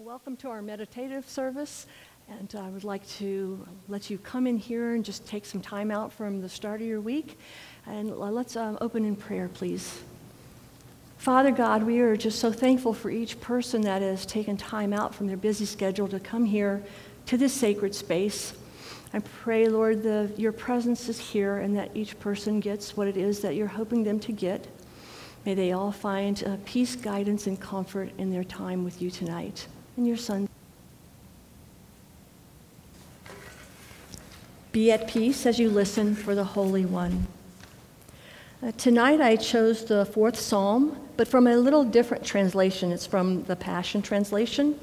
Welcome to our meditative service, and I would like to let you come in here and just take some time out from the start of your week, and let's open in prayer, please. Father God, we are just so thankful for each person that has taken time out from their busy schedule to come here to this sacred space. I pray, Lord, your presence is here and that each person gets what it is that you're hoping them to get. May they all find peace, guidance, and comfort in their time with you tonight. In your Son. Be at peace as you listen for the Holy One. Tonight I chose the 4th Psalm, but from a little different translation. It's from the Passion Translation.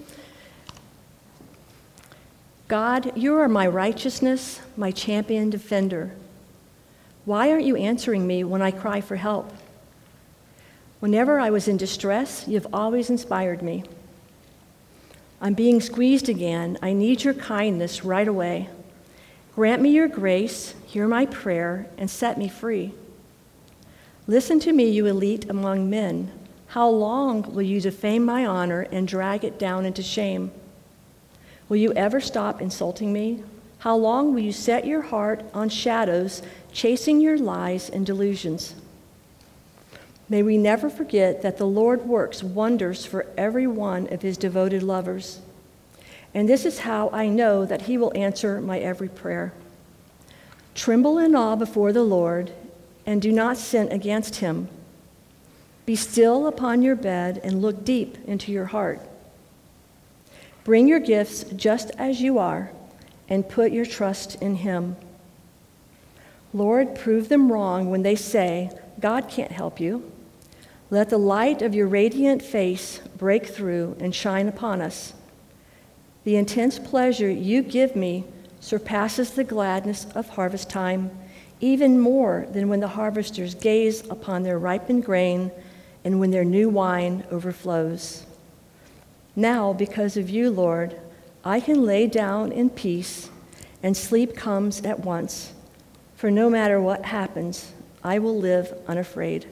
God, you are my righteousness, my champion defender. Why aren't you answering me when I cry for help? Whenever I was in distress, you've always inspired me. I'm being squeezed again. I need your kindness right away. Grant me your grace, hear my prayer, and set me free. Listen to me, you elite among men. How long will you defame my honor and drag it down into shame? Will you ever stop insulting me? How long will you set your heart on shadows, chasing your lies and delusions? May we never forget that the Lord works wonders for every one of his devoted lovers. And this is how I know that he will answer my every prayer. Tremble in awe before the Lord, and do not sin against him. Be still upon your bed and look deep into your heart. Bring your gifts just as you are, and put your trust in him. Lord, prove them wrong when they say, God can't help you. Let the light of your radiant face break through and shine upon us. The intense pleasure you give me surpasses the gladness of harvest time, even more than when the harvesters gaze upon their ripened grain and when their new wine overflows. Now, because of you, Lord, I can lay down in peace, and sleep comes at once, for no matter what happens, I will live unafraid.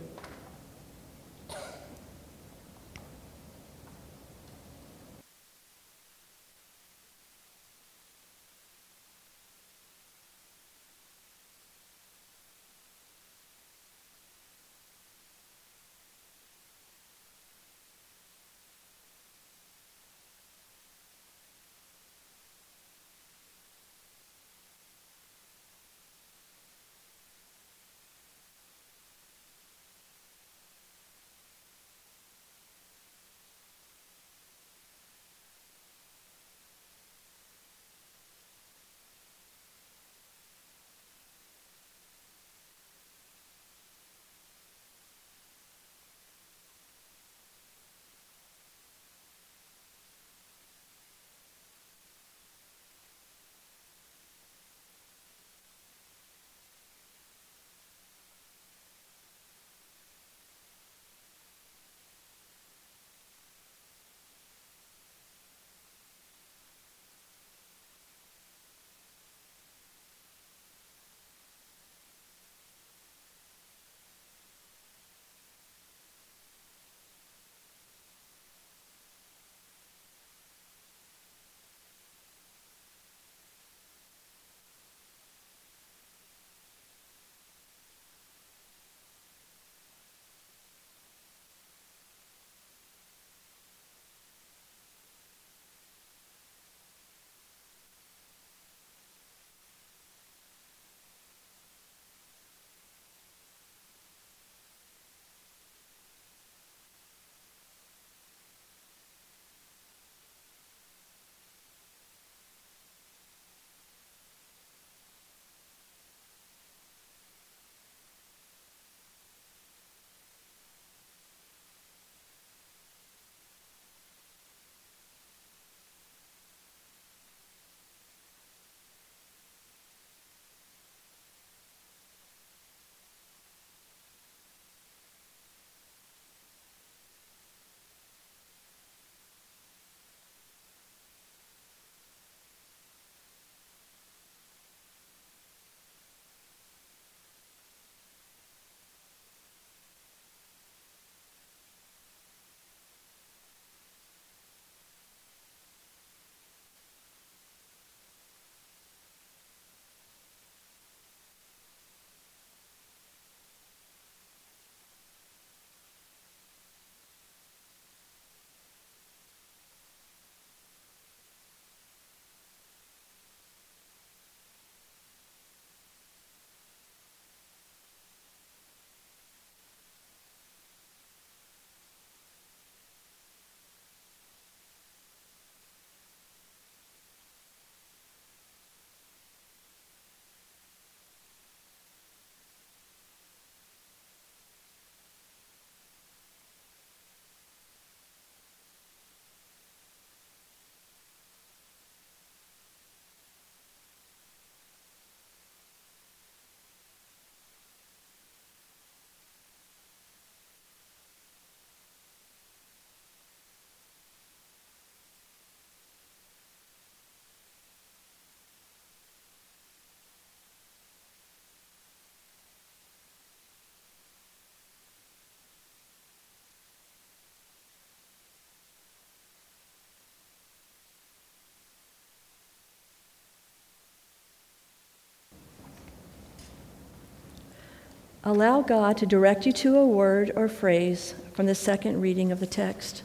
Allow God to direct you to a word or phrase from the second reading of the text.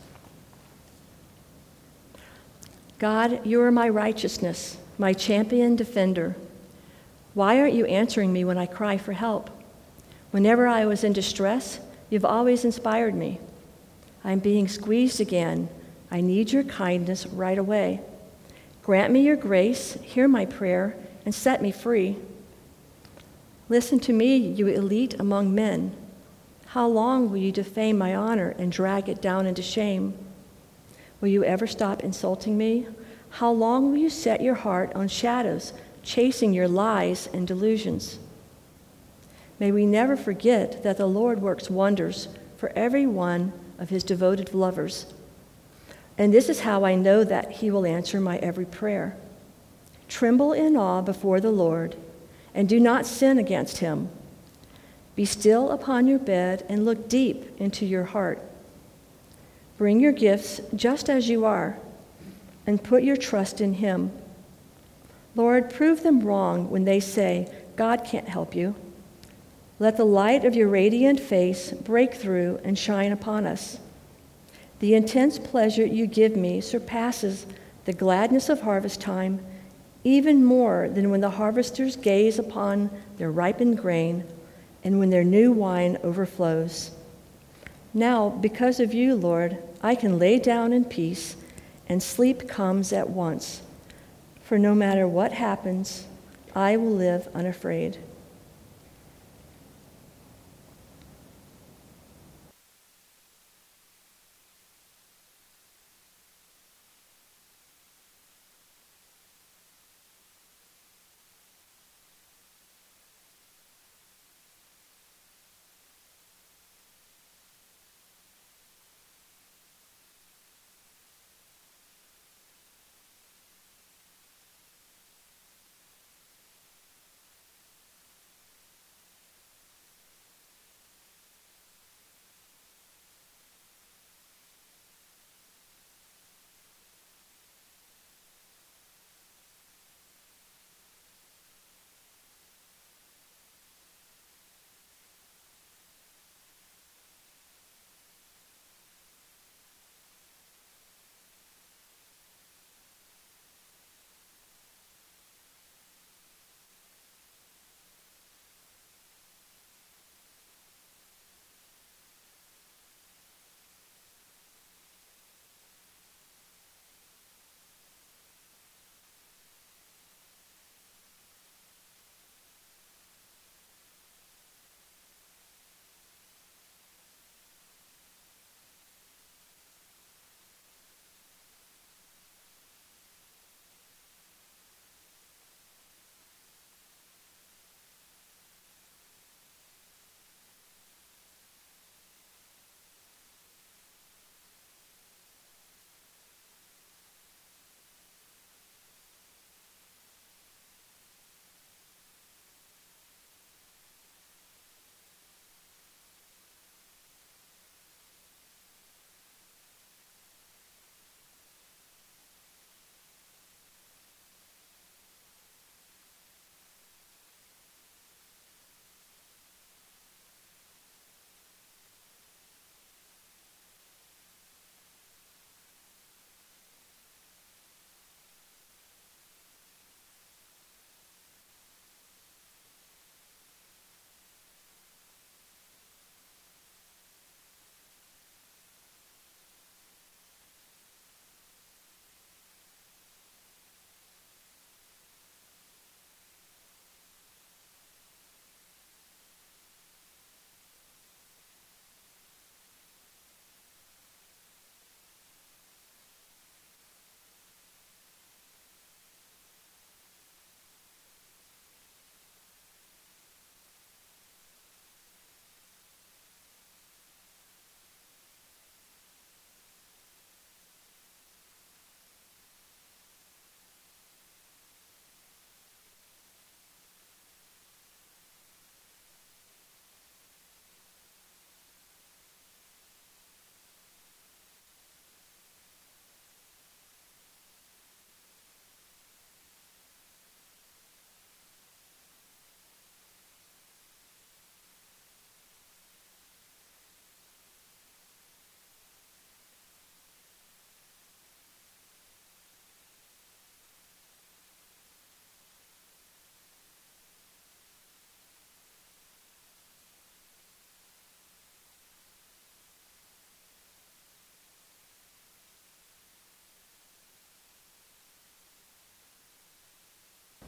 God, you are my righteousness, my champion defender. Why aren't you answering me when I cry for help? Whenever I was in distress, you've always inspired me. I'm being squeezed again. I need your kindness right away. Grant me your grace, hear my prayer, and set me free. Listen to me, you elite among men. How long will you defame my honor and drag it down into shame? Will you ever stop insulting me? How long will you set your heart on shadows, chasing your lies and delusions? May we never forget that the Lord works wonders for every one of his devoted lovers. And this is how I know that he will answer my every prayer. Tremble in awe before the Lord, and do not sin against him. Be still upon your bed and look deep into your heart. Bring your gifts just as you are, and put your trust in him. Lord, prove them wrong when they say, God can't help you. Let the light of your radiant face break through and shine upon us. The intense pleasure you give me surpasses the gladness of harvest time, even more than when the harvesters gaze upon their ripened grain and when their new wine overflows. Now, because of you, Lord, I can lay down in peace, and sleep comes at once. For no matter what happens, I will live unafraid.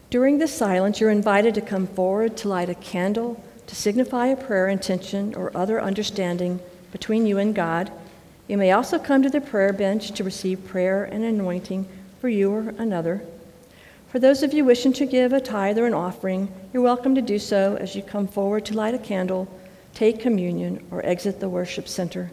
During this silence, you're invited to come forward to light a candle, to signify a prayer intention or other understanding between you and God. You may also come to the prayer bench to receive prayer and anointing for you or another. For those of you wishing to give a tithe or an offering, you're welcome to do so as you come forward to light a candle, take communion, or exit the worship center.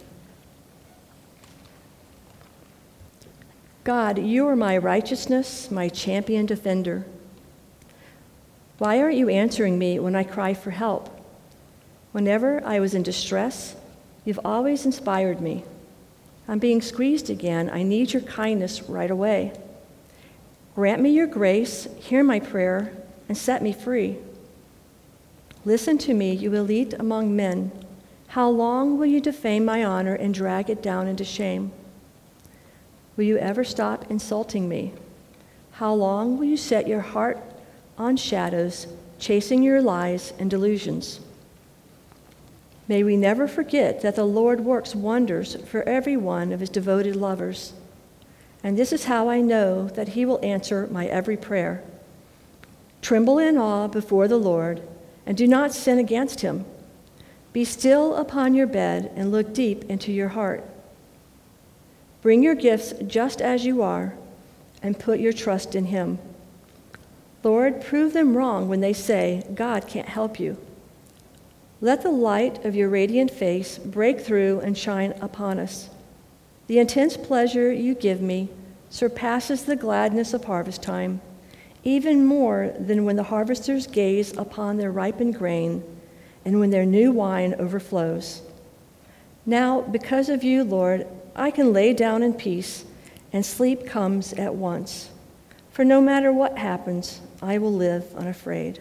God, you are my righteousness, my champion defender. Why aren't you answering me when I cry for help? Whenever I was in distress, you've always inspired me. I'm being squeezed again. I need your kindness right away. Grant me your grace, hear my prayer, and set me free. Listen to me, you elite among men. How long will you defame my honor and drag it down into shame? Will you ever stop insulting me? How long will you set your heart on shadows, chasing your lies and delusions? May we never forget that the Lord works wonders for every one of his devoted lovers. And this is how I know that he will answer my every prayer. Tremble in awe before the Lord, and do not sin against him. Be still upon your bed and look deep into your heart. Bring your gifts just as you are, and put your trust in him. Lord, prove them wrong when they say, God can't help you. Let the light of your radiant face break through and shine upon us. The intense pleasure you give me surpasses the gladness of harvest time, even more than when the harvesters gaze upon their ripened grain and when their new wine overflows. Now, because of you, Lord, I can lay down in peace, and sleep comes at once. For no matter what happens, I will live unafraid.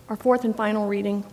Our fourth and final reading.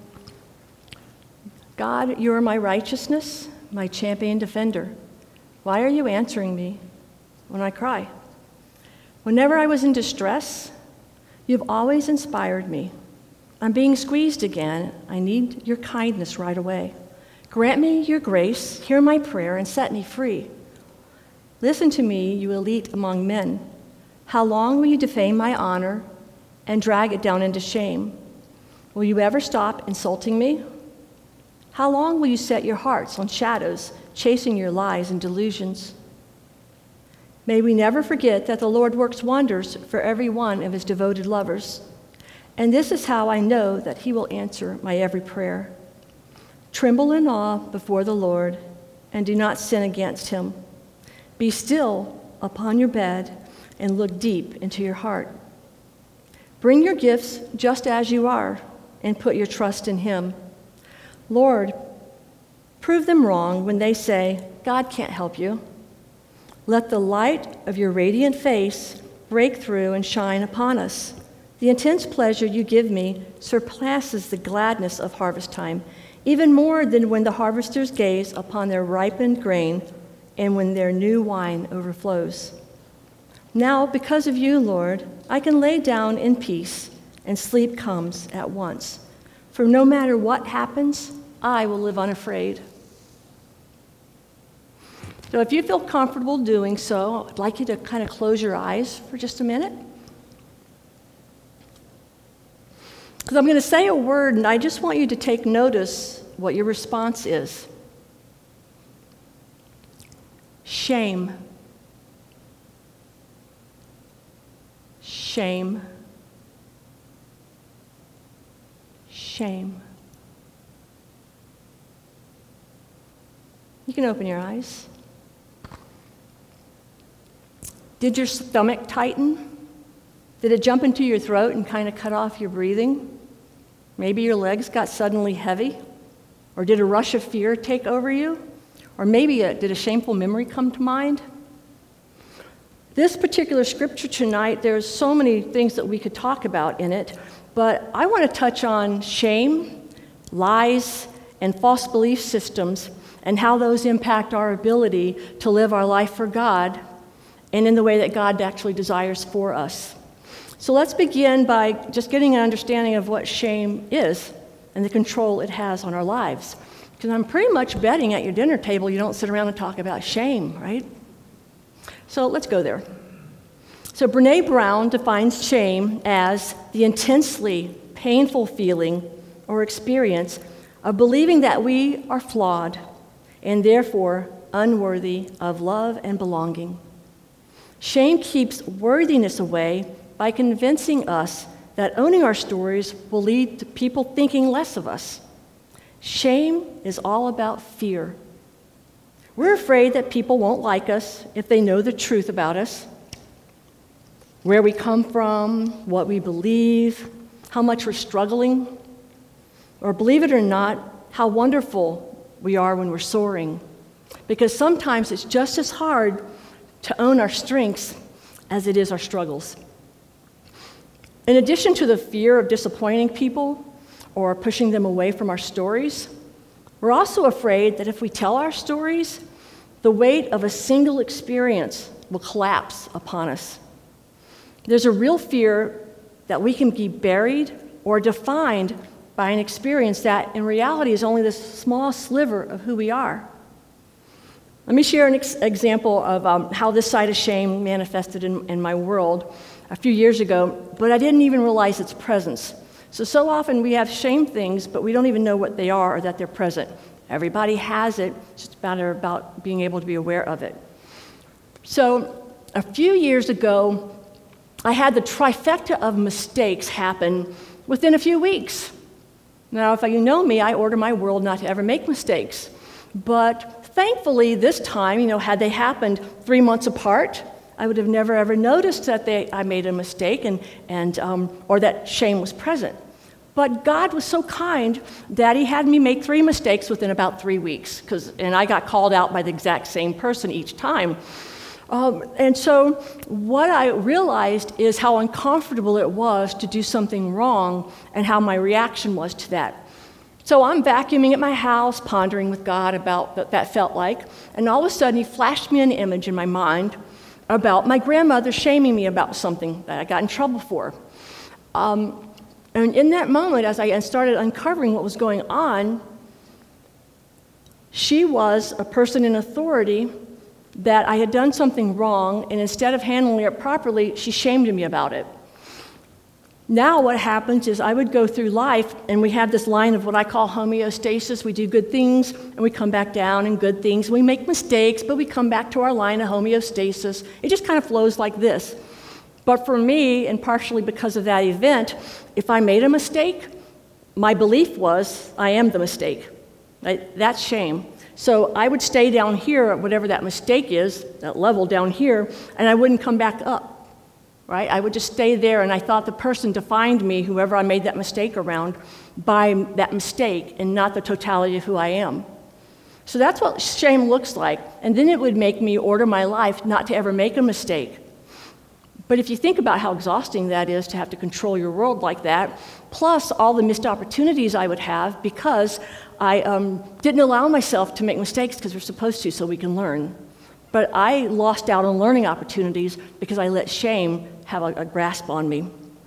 God, you are my righteousness, my champion defender. Why are you answering me when I cry? Whenever I was in distress, you've always inspired me. I'm being squeezed again. I need your kindness right away. Grant me your grace, hear my prayer, and set me free. Listen to me, you elite among men. How long will you defame my honor and drag it down into shame? Will you ever stop insulting me? How long will you set your hearts on shadows, chasing your lies and delusions? May we never forget that the Lord works wonders for every one of his devoted lovers. And this is how I know that he will answer my every prayer. Tremble in awe before the Lord, and do not sin against him. Be still upon your bed and look deep into your heart. Bring your gifts just as you are, and put your trust in him. Lord, prove them wrong when they say, God can't help you. Let the light of your radiant face break through and shine upon us. The intense pleasure you give me surpasses the gladness of harvest time, even more than when the harvesters gaze upon their ripened grain and when their new wine overflows. Now, because of you, Lord, I can lay down in peace, and sleep comes at once. For no matter what happens, I will live unafraid. So if you feel comfortable doing so, I'd like you to kind of close your eyes for just a minute. Because I'm going to say a word, and I just want you to take notice what your response is. Shame. Shame. Shame. You can open your eyes. Did your stomach tighten? Did it jump into your throat and kind of cut off your breathing? Maybe your legs got suddenly heavy? Or did a rush of fear take over you? Or maybe did a shameful memory come to mind? This particular scripture tonight, there's so many things that we could talk about in it, but I want to touch on shame, lies, and false belief systems, and how those impact our ability to live our life for God and in the way that God actually desires for us. So let's begin by just getting an understanding of what shame is and the control it has on our lives. Because I'm pretty much betting at your dinner table you don't sit around and talk about shame, right? So let's go there. So Brené Brown defines shame as the intensely painful feeling or experience of believing that we are flawed and therefore unworthy of love and belonging. Shame keeps worthiness away by convincing us that owning our stories will lead to people thinking less of us. Shame is all about fear. We're afraid that people won't like us if they know the truth about us, where we come from, what we believe, how much we're struggling, or believe it or not, how wonderful we are when we're soaring. Because sometimes it's just as hard to own our strengths as it is our struggles. In addition to the fear of disappointing people or pushing them away from our stories, we're also afraid that if we tell our stories, the weight of a single experience will collapse upon us. There's a real fear that we can be buried or defined by an experience that in reality is only this small sliver of who we are. Let me share an example of how this side of shame manifested in my world a few years ago, but I didn't even realize its presence. So often we have shame things, but we don't even know what they are or that they're present. Everybody has it, it's just a matter about being able to be aware of it. So a few years ago, I had the trifecta of mistakes happen within a few weeks. Now, if you know me, I order my world not to ever make mistakes. But thankfully, this time, had they happened 3 months apart, I would have never ever noticed that I made a mistake or that shame was present. But God was so kind that he had me make 3 mistakes within about 3 weeks, and I got called out by the exact same person each time. And so what I realized is how uncomfortable it was to do something wrong and how my reaction was to that. So I'm vacuuming at my house, pondering with God about what that felt like, and all of a sudden he flashed me an image in my mind about my grandmother shaming me about something that I got in trouble for. And in that moment, as I started uncovering what was going on, she was a person in authority that I had done something wrong, and instead of handling it properly, she shamed me about it. Now what happens is I would go through life, and we have this line of what I call homeostasis. We do good things, and we come back down, and good things. We make mistakes, but we come back to our line of homeostasis. It just kind of flows like this. But for me, and partially because of that event, if I made a mistake, my belief was I am the mistake. Right? That's shame. So I would stay down here at whatever that mistake is, that level down here, and I wouldn't come back up. Right? I would just stay there, and I thought the person defined me, whoever I made that mistake around, by that mistake and not the totality of who I am. So that's what shame looks like. And then it would make me order my life not to ever make a mistake. But if you think about how exhausting that is to have to control your world like that, plus all the missed opportunities I would have because I didn't allow myself to make mistakes because we're supposed to so we can learn. But I lost out on learning opportunities because I let shame have a grasp on me.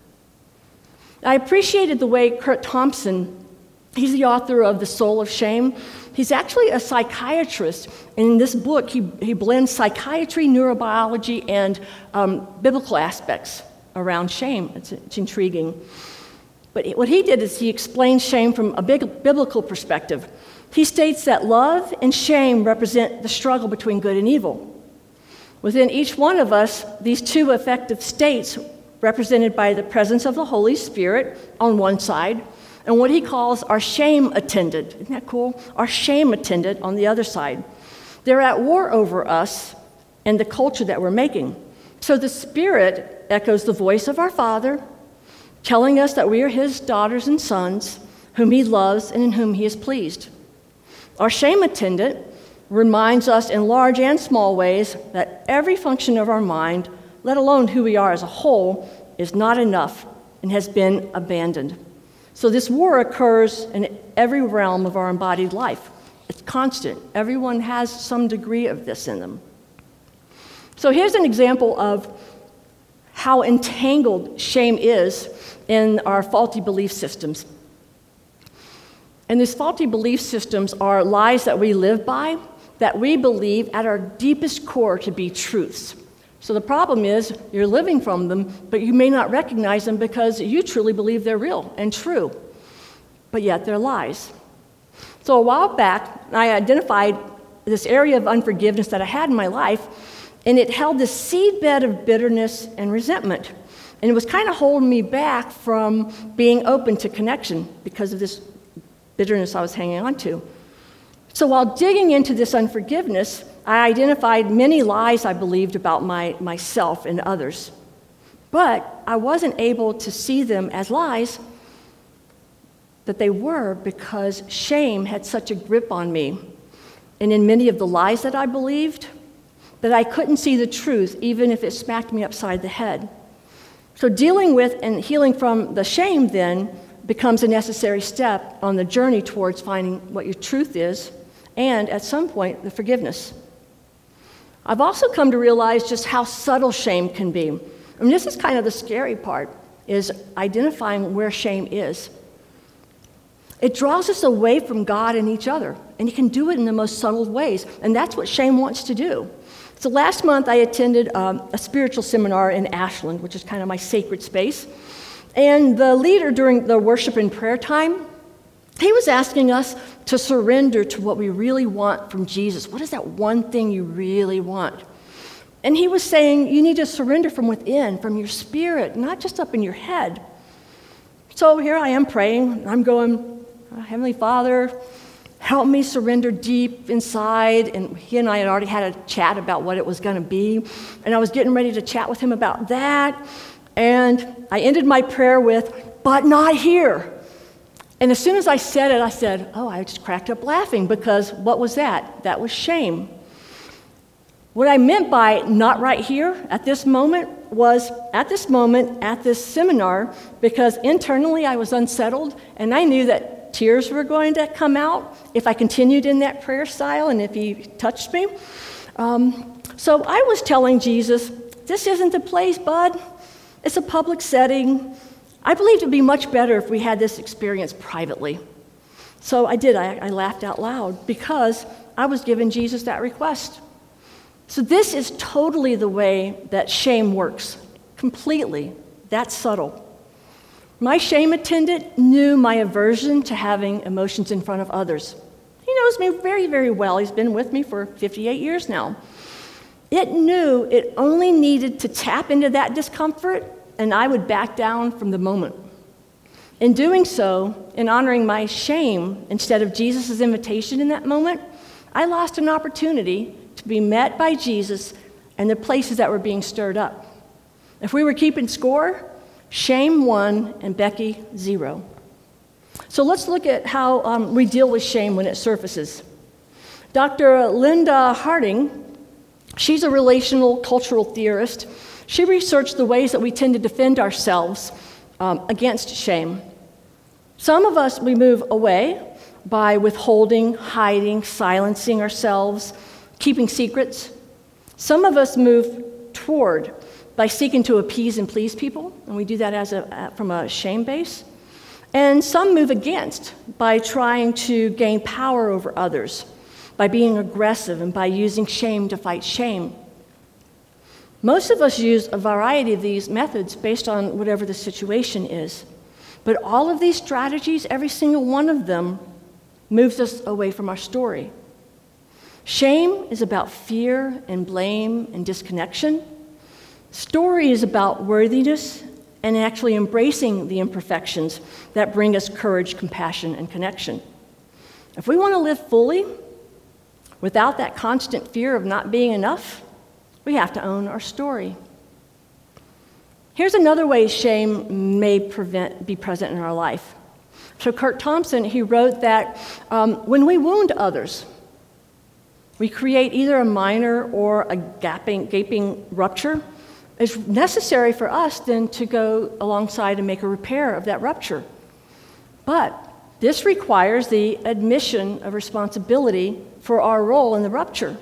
I appreciated the way Curt Thompson, he's the author of The Soul of Shame. He's actually a psychiatrist, and in this book he blends psychiatry, neurobiology, and biblical aspects around shame. It's intriguing. But what he did is he explained shame from a biblical perspective. He states that love and shame represent the struggle between good and evil. Within each one of us, these two affective states represented by the presence of the Holy Spirit on one side, and what he calls our shame attendant. Isn't that cool? Our shame attendant on the other side. They're at war over us and the culture that we're making. So the Spirit echoes the voice of our Father, telling us that we are his daughters and sons, whom he loves and in whom he is pleased. Our shame attendant reminds us in large and small ways that every function of our mind, let alone who we are as a whole, is not enough and has been abandoned. So this war occurs in every realm of our embodied life. It's constant. Everyone has some degree of this in them. So here's an example of how entangled shame is in our faulty belief systems. And these faulty belief systems are lies that we live by, that we believe at our deepest core to be truths. So the problem is you're living from them, but you may not recognize them because you truly believe they're real and true, but yet they're lies. So a while back, I identified this area of unforgiveness that I had in my life, and it held this seedbed of bitterness and resentment. And it was kind of holding me back from being open to connection because of this bitterness I was hanging on to. So while digging into this unforgiveness, I identified many lies I believed about myself and others. But I wasn't able to see them as lies, that they were because shame had such a grip on me. And in many of the lies that I believed, that I couldn't see the truth even if it smacked me upside the head. So dealing with and healing from the shame then becomes a necessary step on the journey towards finding what your truth is, and at some point, the forgiveness. I've also come to realize just how subtle shame can be. I mean, this is kind of the scary part, is identifying where shame is. It draws us away from God and each other, and you can do it in the most subtle ways, and that's what shame wants to do. So last month, I attended a spiritual seminar in Ashland, which is kind of my sacred space. And the leader during the worship and prayer time, he was asking us to surrender to what we really want from Jesus. What is that one thing you really want? And he was saying you need to surrender from within, from your spirit, not just up in your head. So here I am praying. I'm going, Heavenly Father, help me surrender deep inside. And he and I had already had a chat about what it was going to be. And I was getting ready to chat with him about that. And I ended my prayer with, but not here. And as soon as I said it, I said, I just cracked up laughing because what was that? That was shame. What I meant by not right here at this moment was at this moment, at this seminar, because internally I was unsettled and I knew that tears were going to come out if I continued in that prayer style and if he touched me. So I was telling Jesus, this isn't the place, bud. It's a public setting. I believed it would be much better if we had this experience privately. So I did. I laughed out loud because I was giving Jesus that request. So this is totally the way that shame works, completely. That's subtle. My shame attendant knew my aversion to having emotions in front of others. He knows me very, very well. He's been with me for 58 years now. It knew it only needed to tap into that discomfort, and I would back down from the moment. In doing so, in honoring my shame instead of Jesus' invitation in that moment, I lost an opportunity to be met by Jesus and the places that were being stirred up. If we were keeping score, shame 1 and Becky 0. So let's look at how we deal with shame when it surfaces. Dr. Linda Harding, she's a relational cultural theorist. She researched the ways that we tend to defend ourselves against shame. Some of us, we move away by withholding, hiding, silencing ourselves, keeping secrets. Some of us move toward by seeking to appease and please people, and we do that from a shame base. And some move against by trying to gain power over others, by being aggressive and by using shame to fight shame. Most of us use a variety of these methods based on whatever the situation is. But all of these strategies, every single one of them, moves us away from our story. Shame is about fear and blame and disconnection. Story is about worthiness and actually embracing the imperfections that bring us courage, compassion, and connection. If we want to live fully, without that constant fear of not being enough, we have to own our story. Here's another way shame may be present in our life. So Curt Thompson, he wrote that when we wound others, we create either a minor or a gaping rupture. It's necessary for us then to go alongside and make a repair of that rupture. But this requires the admission of responsibility for our role in the rupture.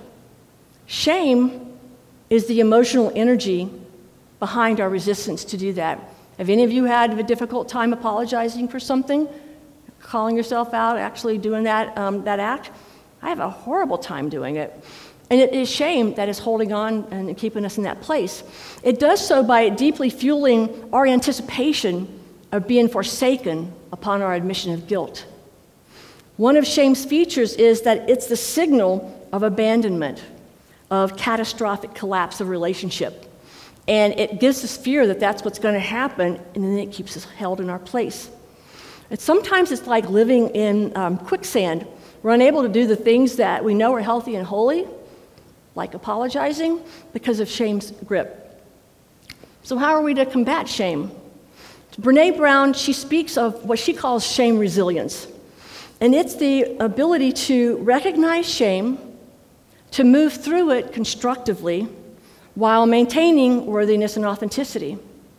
Shame is the emotional energy behind our resistance to do that. Have any of you had a difficult time apologizing for something, calling yourself out, actually doing that act? I have a horrible time doing it. And it is shame that is holding on and keeping us in that place. It does so by deeply fueling our anticipation of being forsaken upon our admission of guilt. One of shame's features is that it's the signal of abandonment, of catastrophic collapse of relationship. And it gives us fear that that's what's going to happen, and then it keeps us held in our place. And sometimes it's like living in quicksand. We're unable to do the things that we know are healthy and holy, like apologizing, because of shame's grip. So how are we to combat shame? Brené Brown, she speaks of what she calls shame resilience. And it's the ability to recognize shame, to move through it constructively, while maintaining worthiness and authenticity.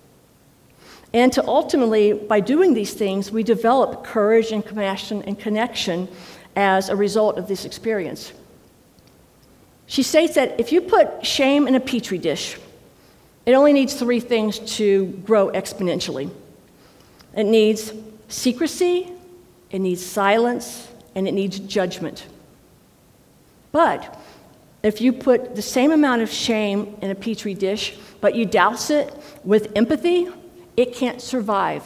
And to ultimately, by doing these things, we develop courage and compassion and connection as a result of this experience. She states that if you put shame in a petri dish, it only needs 3 things to grow exponentially. It needs secrecy, it needs silence, and it needs judgment. But if you put the same amount of shame in a petri dish, but you douse it with empathy, it can't survive.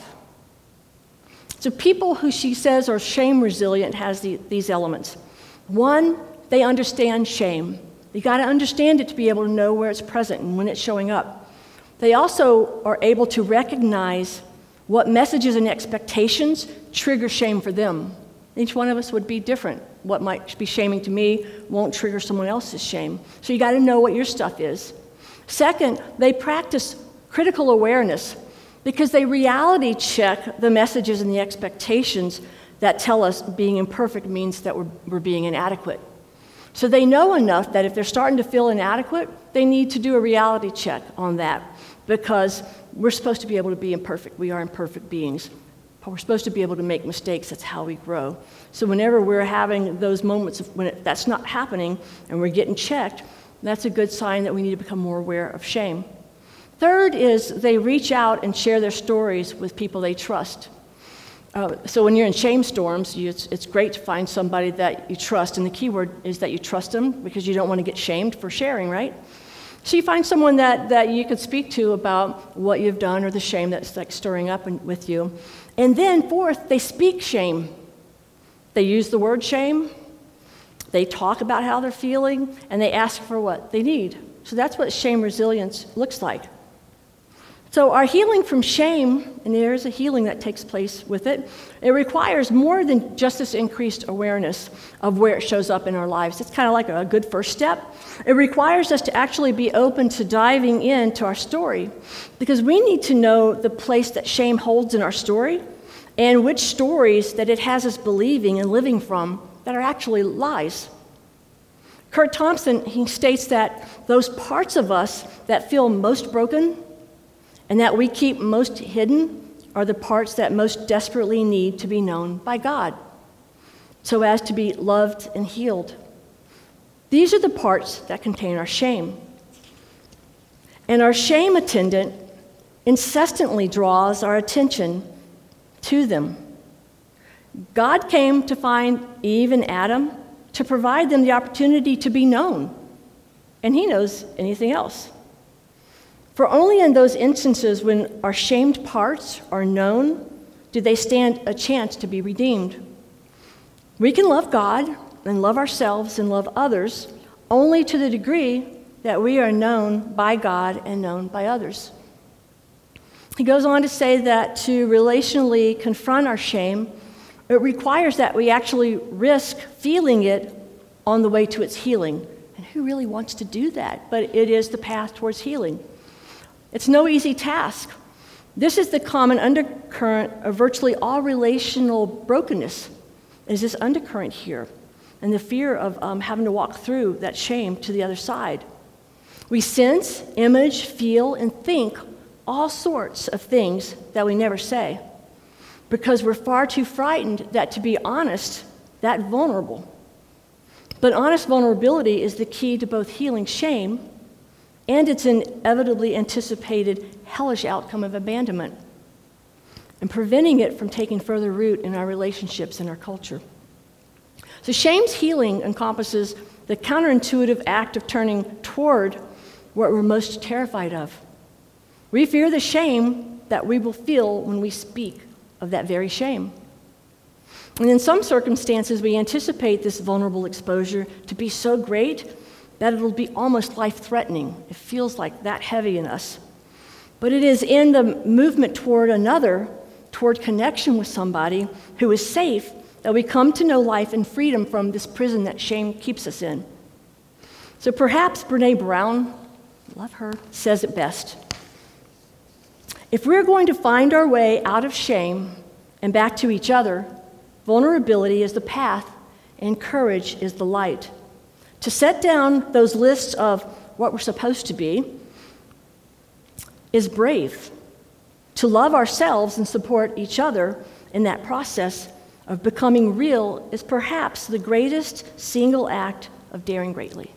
So people who she says are shame resilient has these elements. 1, they understand shame. You got to understand it to be able to know where it's present and when it's showing up. They also are able to recognize what messages and expectations trigger shame for them. Each one of us would be different. What might be shaming to me won't trigger someone else's shame. So you got to know what your stuff is. Second, they practice critical awareness because they reality check the messages and the expectations that tell us being imperfect means that we're being inadequate. So they know enough that if they're starting to feel inadequate, they need to do a reality check on that, because we're supposed to be able to be imperfect. We are imperfect beings. We're supposed to be able to make mistakes. That's how we grow. So whenever we're having those moments when that's not happening and we're getting checked, that's a good sign that we need to become more aware of shame. Third is they reach out and share their stories with people they trust. So when you're in shame storms, it's great to find somebody that you trust, and the key word is that you trust them, because you don't want to get shamed for sharing, right? So you find someone that you could speak to about what you've done or the shame that's like stirring up with you. And then fourth, they speak shame. They use the word shame, they talk about how they're feeling, and they ask for what they need. So that's what shame resilience looks like. So our healing from shame, and there's a healing that takes place with it, it requires more than just this increased awareness of where it shows up in our lives. It's kind of like a good first step. It requires us to actually be open to diving into our story, because we need to know the place that shame holds in our story and which stories that it has us believing and living from that are actually lies. Kurt Thompson, he states that those parts of us that feel most broken and that we keep most hidden are the parts that most desperately need to be known by God, so as to be loved and healed. These are the parts that contain our shame. And our shame attendant incessantly draws our attention to them. God came to find Eve and Adam to provide them the opportunity to be known, and he knows anything else. For only in those instances when our shamed parts are known do they stand a chance to be redeemed. We can love God and love ourselves and love others only to the degree that we are known by God and known by others. He goes on to say that to relationally confront our shame, it requires that we actually risk feeling it on the way to its healing. And who really wants to do that? But it is the path towards healing. It's no easy task. This is the common undercurrent of virtually all relational brokenness, is this undercurrent here, and the fear of having to walk through that shame to the other side. We sense, image, feel, and think all sorts of things that we never say, because we're far too frightened that to be honest, that vulnerable. But honest vulnerability is the key to both healing shame and its inevitably anticipated hellish outcome of abandonment, and preventing it from taking further root in our relationships and our culture. So shame's healing encompasses the counterintuitive act of turning toward what we're most terrified of. We fear the shame that we will feel when we speak of that very shame. And in some circumstances, we anticipate this vulnerable exposure to be so great that it'll be almost life-threatening. It feels like that heavy in us. But it is in the movement toward another, toward connection with somebody who is safe, that we come to know life and freedom from this prison that shame keeps us in. So perhaps Brené Brown, love her, says it best. If we're going to find our way out of shame and back to each other, vulnerability is the path and courage is the light. To set down those lists of what we're supposed to be is brave. To love ourselves and support each other in that process of becoming real is perhaps the greatest single act of daring greatly.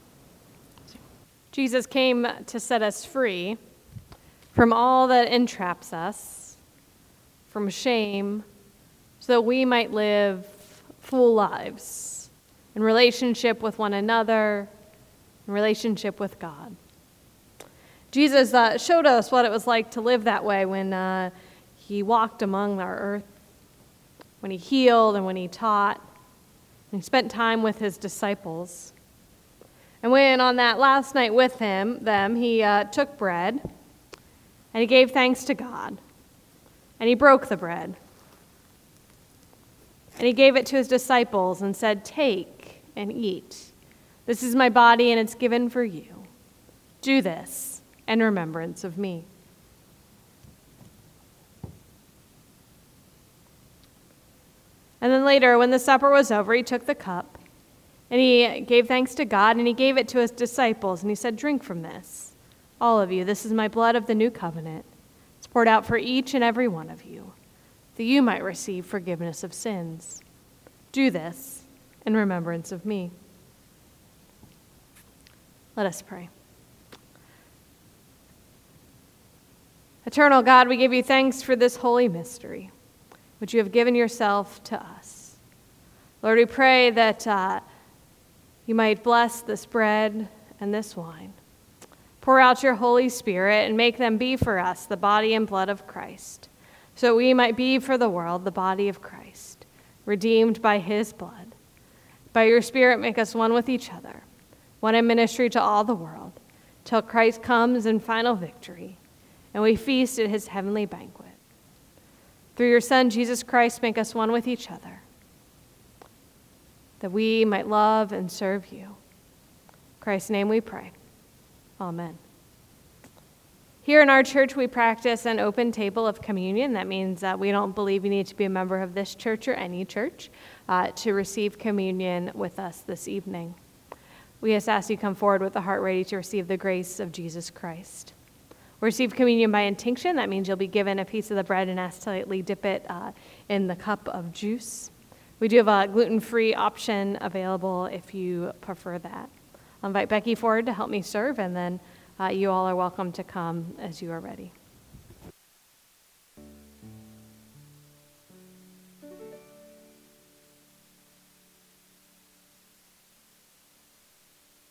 Jesus came to set us free from all that entraps us, from shame, so that we might live full lives in relationship with one another, in relationship with God. Jesus showed us what it was like to live that way when he walked among our earth, when he healed and when he taught, and he spent time with his disciples. And when on that last night with them, he took bread, and he gave thanks to God, and he broke the bread. And he gave it to his disciples and said, "Take and eat. This is my body, and it's given for you. Do this in remembrance of me." And then later, when the supper was over, he took the cup, And he gave thanks to God, and he gave it to his disciples, and he said, "Drink from this, all of you. This is my blood of the new covenant. It's poured out for each and every one of you, that you might receive forgiveness of sins. Do this in remembrance of me." Let us pray. Eternal God, we give you thanks for this holy mystery, which you have given yourself to us. Lord, we pray that you might bless this bread and this wine. Pour out your Holy Spirit and make them be for us the body and blood of Christ, so we might be for the world the body of Christ, redeemed by his blood. By your Spirit, make us one with each other, one in ministry to all the world, till Christ comes in final victory, and we feast at his heavenly banquet. Through your Son, Jesus Christ, make us one with each other, that we might love and serve you. In Christ's name we pray. Amen. Here in our church, we practice an open table of communion. That means that we don't believe you need to be a member of this church or any church to receive communion with us this evening. We just ask you come forward with a heart ready to receive the grace of Jesus Christ. We receive communion by intinction. That means you'll be given a piece of the bread and asked to lightly dip it in the cup of juice. We do have a gluten-free option available if you prefer that. I'll invite Becky forward to help me serve, and then you all are welcome to come as you are ready.